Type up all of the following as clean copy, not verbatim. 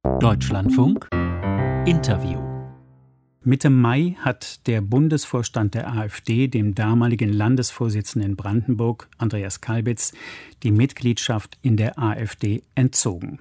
Deutschlandfunk Interview. Mitte Mai hat der Bundesvorstand der AfD dem damaligen Landesvorsitzenden in Brandenburg, Andreas Kalbitz, die Mitgliedschaft in der AfD entzogen.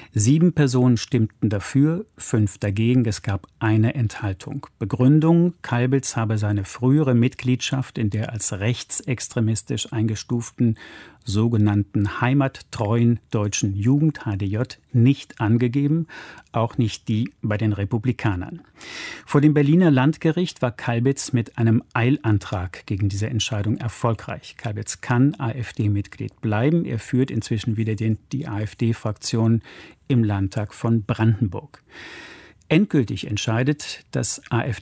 7 Personen stimmten dafür, 5 dagegen. Es gab eine Enthaltung. Begründung: Kalbitz habe seine frühere Mitgliedschaft in der als rechtsextremistisch eingestuften sogenannten heimattreuen Deutschen Jugend (HDJ) nicht angegeben, auch nicht die bei den Republikanern. Vor dem Berliner Landgericht war Kalbitz mit einem Eilantrag gegen diese Entscheidung erfolgreich. Kalbitz kann AfD-Mitglied bleiben. Er führt inzwischen wieder die AfD-Fraktion im Landtag von Brandenburg. Endgültig entscheidet das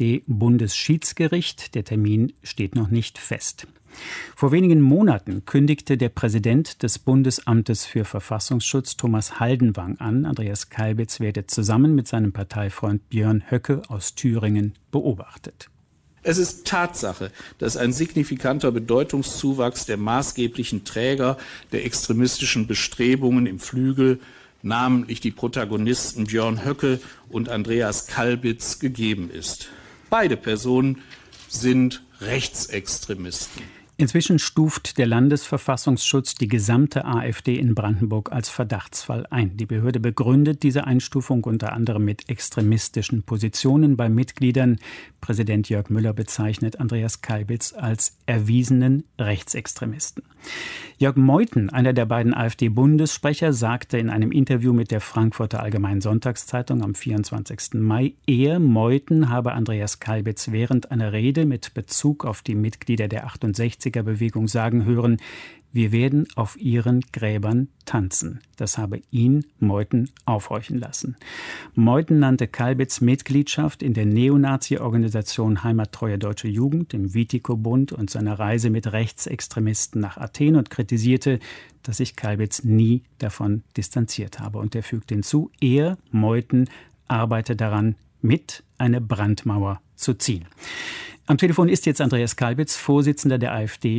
AfD-Bundesschiedsgericht. Der Termin steht noch nicht fest. Vor wenigen Monaten kündigte der Präsident des Bundesamtes für Verfassungsschutz, Thomas Haldenwang, an, Andreas Kalbitz werde zusammen mit seinem Parteifreund Björn Höcke aus Thüringen beobachtet. Es ist Tatsache, dass ein signifikanter Bedeutungszuwachs der maßgeblichen Träger der extremistischen Bestrebungen im Flügel, namentlich die Protagonisten Björn Höcke und Andreas Kalbitz, gegeben ist. Beide Personen sind Rechtsextremisten. Inzwischen stuft der Landesverfassungsschutz die gesamte AfD in Brandenburg als Verdachtsfall ein. Die Behörde begründet diese Einstufung unter anderem mit extremistischen Positionen bei Mitgliedern. Präsident Jörg Müller bezeichnet Andreas Kalbitz als erwiesenen Rechtsextremisten. Jörg Meuthen, einer der beiden AfD-Bundessprecher, sagte in einem Interview mit der Frankfurter Allgemeinen Sonntagszeitung am 24. Mai, Meuthen habe Andreas Kalbitz während einer Rede mit Bezug auf die Mitglieder der 68er-Bewegung sagen hören: Wir werden auf ihren Gräbern tanzen. Das habe ihn, Meuthen, aufhorchen lassen. Meuthen nannte Kalbitz Mitgliedschaft in der Neonazi-Organisation Heimattreue Deutsche Jugend, im Witiko-Bund und seine Reise mit Rechtsextremisten nach Athen und kritisierte, dass sich Kalbitz nie davon distanziert habe. Und er fügte hinzu, Meuthen, arbeite daran, mit eine Brandmauer zu ziehen. Am Telefon ist jetzt Andreas Kalbitz, Vorsitzender der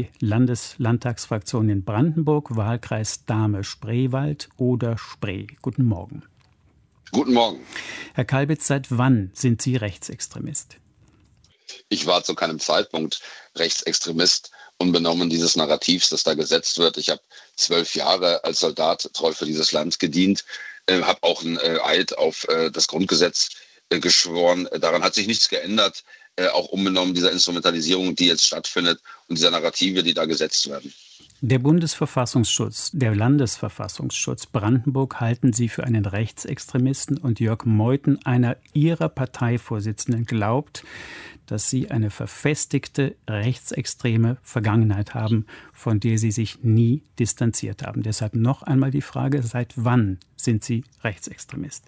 AfD-Landtagsfraktion in Brandenburg, Wahlkreis Dahme-Spreewald oder Spree. Guten Morgen. Guten Morgen. Herr Kalbitz, seit wann sind Sie Rechtsextremist? Ich war zu keinem Zeitpunkt Rechtsextremist, unbenommen dieses Narrativs, das da gesetzt wird. Ich habe 12 Jahre als Soldat treu für dieses Land gedient, habe auch einen Eid auf das Grundgesetz geschworen. Daran hat sich nichts geändert. Auch unbenommen dieser Instrumentalisierung, die jetzt stattfindet und dieser Narrative, die da gesetzt werden. Der Bundesverfassungsschutz, der Landesverfassungsschutz Brandenburg halten Sie für einen Rechtsextremisten und Jörg Meuthen, einer Ihrer Parteivorsitzenden, glaubt, dass Sie eine verfestigte rechtsextreme Vergangenheit haben, von der Sie sich nie distanziert haben. Deshalb noch einmal die Frage, seit wann sind Sie Rechtsextremist?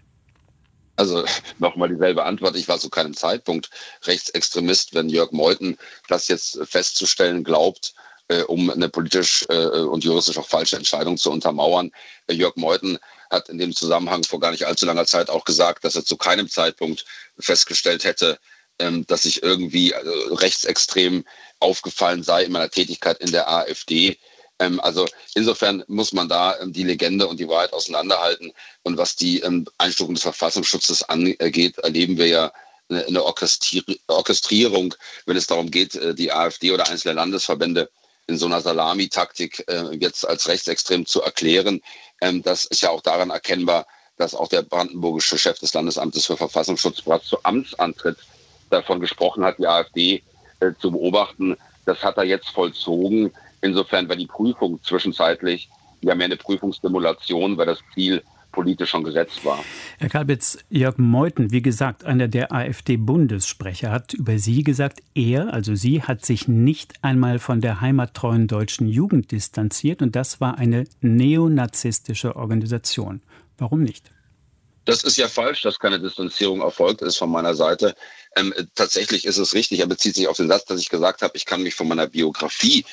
Also nochmal dieselbe Antwort. Ich war zu keinem Zeitpunkt Rechtsextremist. Wenn Jörg Meuthen das jetzt festzustellen glaubt, um eine politisch und juristisch auch falsche Entscheidung zu untermauern. Jörg Meuthen hat in dem Zusammenhang vor gar nicht allzu langer Zeit auch gesagt, dass er zu keinem Zeitpunkt festgestellt hätte, dass ich irgendwie rechtsextrem aufgefallen sei in meiner Tätigkeit in der AfD. Also insofern muss man da die Legende und die Wahrheit auseinanderhalten. Und was die Einstufung des Verfassungsschutzes angeht, erleben wir ja eine Orchestrierung, wenn es darum geht, die AfD oder einzelne Landesverbände in so einer Salamitaktik jetzt als rechtsextrem zu erklären. Das ist ja auch daran erkennbar, dass auch der brandenburgische Chef des Landesamtes für Verfassungsschutz bereits zu Amtsantritt davon gesprochen hat, die AfD zu beobachten. Das hat er jetzt vollzogen. Insofern war die Prüfung zwischenzeitlich ja mehr eine Prüfungssimulation, weil das Ziel politisch schon gesetzt war. Herr Kalbitz, Jörg Meuthen, wie gesagt, einer der AfD-Bundessprecher, hat über Sie gesagt, Sie, hat sich nicht einmal von der heimattreuen Deutschen Jugend distanziert und das war eine neonazistische Organisation. Warum nicht? Das ist ja falsch, dass keine Distanzierung erfolgt ist von meiner Seite. Tatsächlich ist es richtig. Er bezieht sich auf den Satz, dass ich gesagt habe, ich kann mich von meiner Biografie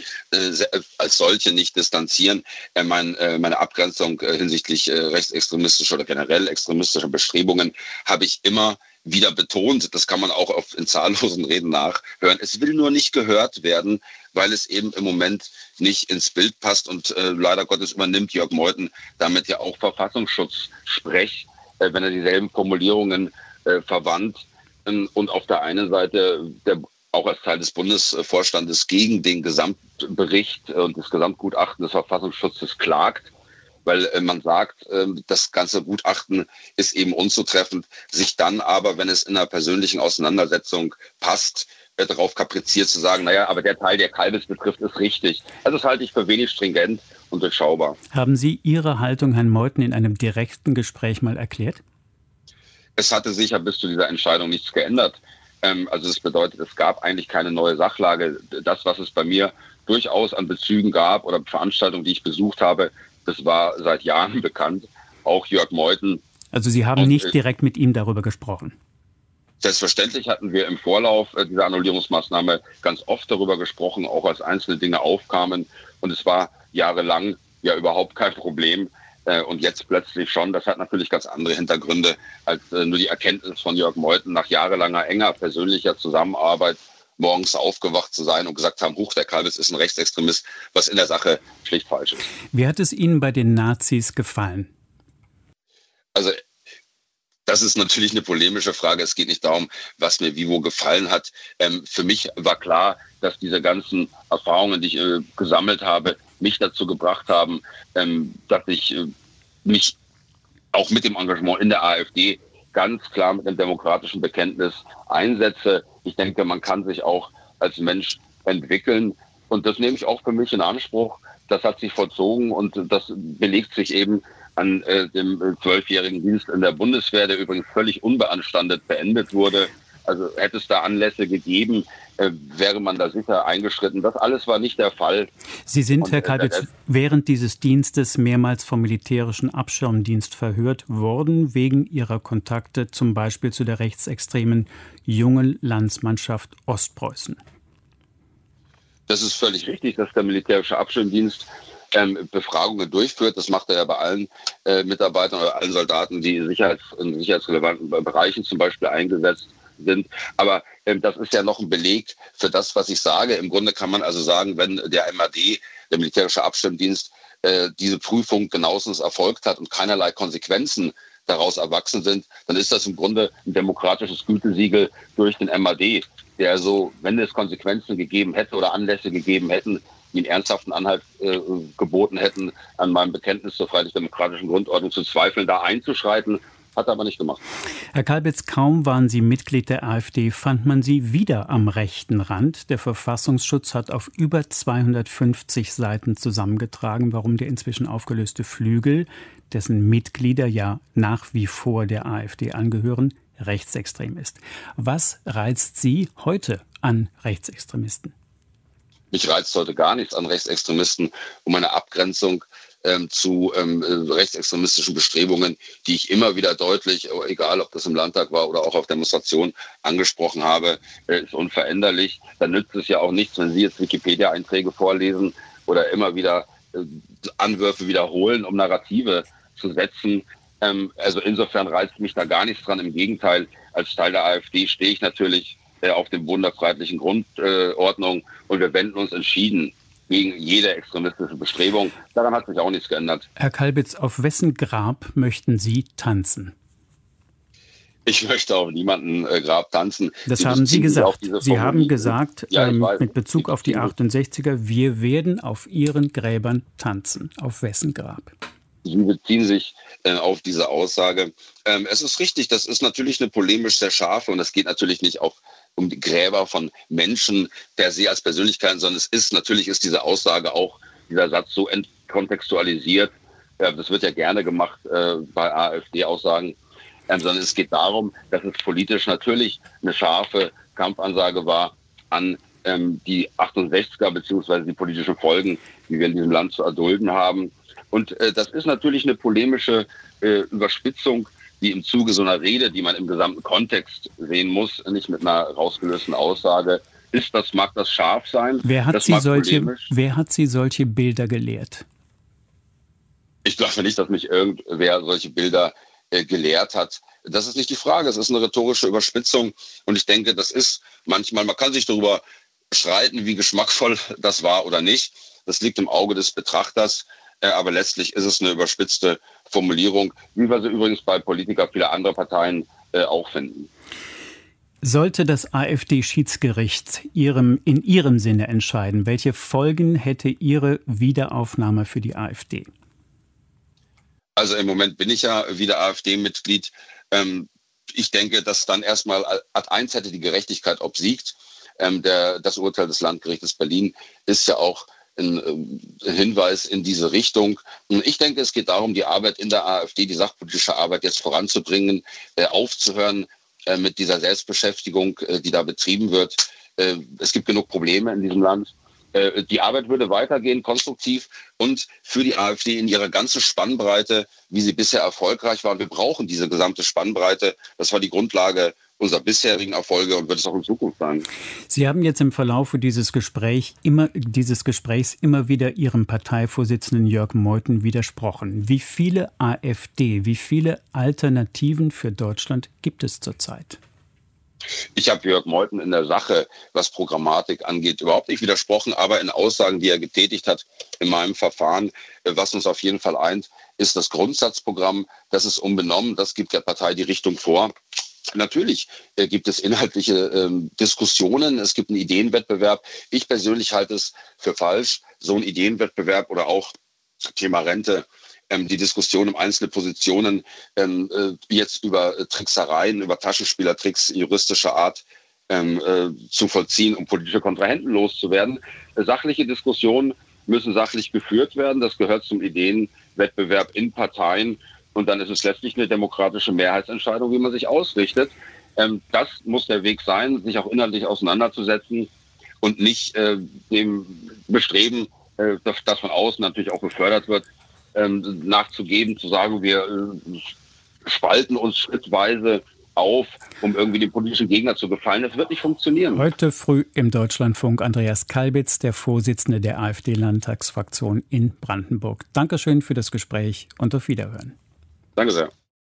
als solche nicht distanzieren. Meine Abgrenzung hinsichtlich rechtsextremistischer oder generell extremistischer Bestrebungen habe ich immer wieder betont. Das kann man auch in zahllosen Reden nachhören. Es will nur nicht gehört werden, weil es eben im Moment nicht ins Bild passt. Und leider Gottes übernimmt Jörg Meuthen damit ja auch Verfassungsschutz-Sprech. wenn er dieselben Formulierungen verwandt und auf der einen Seite auch als Teil des Bundesvorstandes gegen den Gesamtbericht und das Gesamtgutachten des Verfassungsschutzes klagt, weil man sagt, das ganze Gutachten ist eben unzutreffend, sich dann aber, wenn es in einer persönlichen Auseinandersetzung passt, darauf kapriziert zu sagen, naja, aber der Teil, der Kalbitz betrifft, ist richtig. Also das halte ich für wenig stringent und durchschaubar. Haben Sie Ihre Haltung Herrn Meuthen in einem direkten Gespräch mal erklärt? Es hatte sich ja bis zu dieser Entscheidung nichts geändert. Also das bedeutet, es gab eigentlich keine neue Sachlage. Das, was es bei mir durchaus an Bezügen gab oder Veranstaltungen, die ich besucht habe, das war seit Jahren bekannt. Auch Jörg Meuthen. Also Sie haben nicht direkt mit ihm darüber gesprochen? Selbstverständlich hatten wir im Vorlauf dieser Annullierungsmaßnahme ganz oft darüber gesprochen, auch als einzelne Dinge aufkamen. Und es war jahrelang ja überhaupt kein Problem. Und jetzt plötzlich schon. Das hat natürlich ganz andere Hintergründe als nur die Erkenntnis von Jörg Meuthen nach jahrelanger enger persönlicher Zusammenarbeit morgens aufgewacht zu sein und gesagt haben, huch, der Kalbitz ist ein Rechtsextremist, was in der Sache schlicht falsch ist. Wie hat es Ihnen bei den Nazis gefallen? Also das ist natürlich eine polemische Frage. Es geht nicht darum, was mir wie wo gefallen hat. Für mich war klar, dass diese ganzen Erfahrungen, die ich gesammelt habe, mich dazu gebracht haben, dass ich mich auch mit dem Engagement in der AfD ganz klar mit dem demokratischen Bekenntnis einsetze. Ich denke, man kann sich auch als Mensch entwickeln. Und das nehme ich auch für mich in Anspruch. Das hat sich vollzogen und das belegt sich eben an dem 12-jährigen Dienst in der Bundeswehr, der übrigens völlig unbeanstandet beendet wurde. Also hätte es da Anlässe gegeben, wäre man da sicher eingeschritten. Das alles war nicht der Fall. Sie sind, Herr Kalbitz, während dieses Dienstes mehrmals vom militärischen Abschirmdienst verhört worden, wegen Ihrer Kontakte zum Beispiel zu der rechtsextremen Jungen Landsmannschaft Ostpreußen. Das ist völlig richtig, dass der militärische Abschirmdienst Befragungen durchführt. Das macht er ja bei allen Mitarbeitern oder allen Soldaten, die in sicherheitsrelevanten Bereichen zum Beispiel eingesetzt sind. Aber das ist ja noch ein Beleg für das, was ich sage. Im Grunde kann man also sagen, wenn der MAD, der militärische Abschirmdienst, diese Prüfung genauestens erfolgt hat und keinerlei Konsequenzen daraus erwachsen sind, dann ist das im Grunde ein demokratisches Gütesiegel durch den MAD, der so, wenn es Konsequenzen gegeben hätte oder Anlässe gegeben hätten, die einen ernsthaften Anhalt geboten hätten, an meinem Bekenntnis zur freiheitlich-demokratischen Grundordnung zu zweifeln, da einzuschreiten, hat er aber nicht gemacht. Herr Kalbitz, kaum waren Sie Mitglied der AfD, fand man Sie wieder am rechten Rand. Der Verfassungsschutz hat auf über 250 Seiten zusammengetragen, warum der inzwischen aufgelöste Flügel, dessen Mitglieder ja nach wie vor der AfD angehören, rechtsextrem ist. Was reizt Sie heute an Rechtsextremisten? Mich reizt heute gar nichts an Rechtsextremisten, um eine Abgrenzung zu rechtsextremistischen Bestrebungen, die ich immer wieder deutlich, egal ob das im Landtag war oder auch auf Demonstrationen, angesprochen habe, ist unveränderlich. Dann nützt es ja auch nichts, wenn Sie jetzt Wikipedia-Einträge vorlesen oder immer wieder Anwürfe wiederholen, um Narrative zu setzen. Also insofern reizt mich da gar nichts dran. Im Gegenteil, als Teil der AfD stehe ich natürlich auf dem Boden der freiheitlichen Grundordnung und wir wenden uns entschieden gegen jede extremistische Bestrebung. Daran hat sich auch nichts geändert. Herr Kalbitz, auf wessen Grab möchten Sie tanzen? Ich möchte auf niemanden Grab tanzen. Das haben Sie gesagt. Sie haben gesagt, ja, mit Bezug auf die 68er, wir werden auf Ihren Gräbern tanzen. Auf wessen Grab? Sie beziehen sich auf diese Aussage. Es ist richtig, das ist natürlich eine polemisch sehr scharfe und es geht natürlich nicht auch um die Gräber von Menschen per se als Persönlichkeiten, sondern natürlich ist diese Aussage auch, dieser Satz so entkontextualisiert. Das wird ja gerne gemacht bei AfD-Aussagen, sondern es geht darum, dass es politisch natürlich eine scharfe Kampfansage war an die 68er beziehungsweise die politischen Folgen, die wir in diesem Land zu erdulden haben. Und das ist natürlich eine polemische Überspitzung, die im Zuge so einer Rede, die man im gesamten Kontext sehen muss, nicht mit einer rausgelösten Aussage ist. Das mag das scharf sein. Wer hat Sie solche Bilder gelehrt? Ich glaube nicht, dass mich irgendwer solche Bilder gelehrt hat. Das ist nicht die Frage. Es ist eine rhetorische Überspitzung. Und ich denke, das ist manchmal, man kann sich darüber streiten, wie geschmackvoll das war oder nicht. Das liegt im Auge des Betrachters. aber letztlich ist es eine überspitzte Formulierung, wie wir sie übrigens bei Politikern vieler anderer Parteien auch finden. Sollte das AfD-Schiedsgericht in Ihrem Sinne entscheiden, welche Folgen hätte Ihre Wiederaufnahme für die AfD? Also im Moment bin ich ja wieder AfD-Mitglied. Ich denke, dass dann erstmal ad 1 hätte die Gerechtigkeit obsiegt. Das Urteil des Landgerichtes Berlin ist ja auch ein Hinweis in diese Richtung. Ich denke, es geht darum, die Arbeit in der AfD, die sachpolitische Arbeit jetzt voranzubringen, aufzuhören mit dieser Selbstbeschäftigung, die da betrieben wird. Es gibt genug Probleme in diesem Land. Die Arbeit würde weitergehen, konstruktiv und für die AfD in ihrer ganzen Spannbreite, wie sie bisher erfolgreich war. Wir brauchen diese gesamte Spannbreite. Das war die Grundlage unserer bisherigen Erfolge und wird es auch in Zukunft sein. Sie haben jetzt im Verlauf dieses Gesprächs immer wieder Ihrem Parteivorsitzenden Jörg Meuthen widersprochen. Wie viele wie viele Alternativen für Deutschland gibt es zurzeit? Ich habe Jörg Meuthen in der Sache, was Programmatik angeht, überhaupt nicht widersprochen, aber in Aussagen, die er getätigt hat in meinem Verfahren, was uns auf jeden Fall eint, ist das Grundsatzprogramm. Das ist unbenommen, das gibt der Partei die Richtung vor. Natürlich gibt es inhaltliche Diskussionen, es gibt einen Ideenwettbewerb. Ich persönlich halte es für falsch, so ein Ideenwettbewerb oder auch Thema Rente, die Diskussion um einzelne Positionen jetzt über Tricksereien, über Taschenspielertricks juristischer Art zu vollziehen, um politische Kontrahenten loszuwerden. Sachliche Diskussionen müssen sachlich geführt werden. Das gehört zum Ideenwettbewerb in Parteien. Und dann ist es letztlich eine demokratische Mehrheitsentscheidung, wie man sich ausrichtet. Das muss der Weg sein, sich auch inhaltlich auseinanderzusetzen und nicht dem Bestreben, das von außen natürlich auch gefördert wird, nachzugeben, zu sagen, wir spalten uns schrittweise auf, um irgendwie dem politischen Gegner zu gefallen. Das wird nicht funktionieren. Heute früh im Deutschlandfunk Andreas Kalbitz, der Vorsitzende der AfD-Landtagsfraktion in Brandenburg. Dankeschön für das Gespräch und auf Wiederhören. Danke sehr.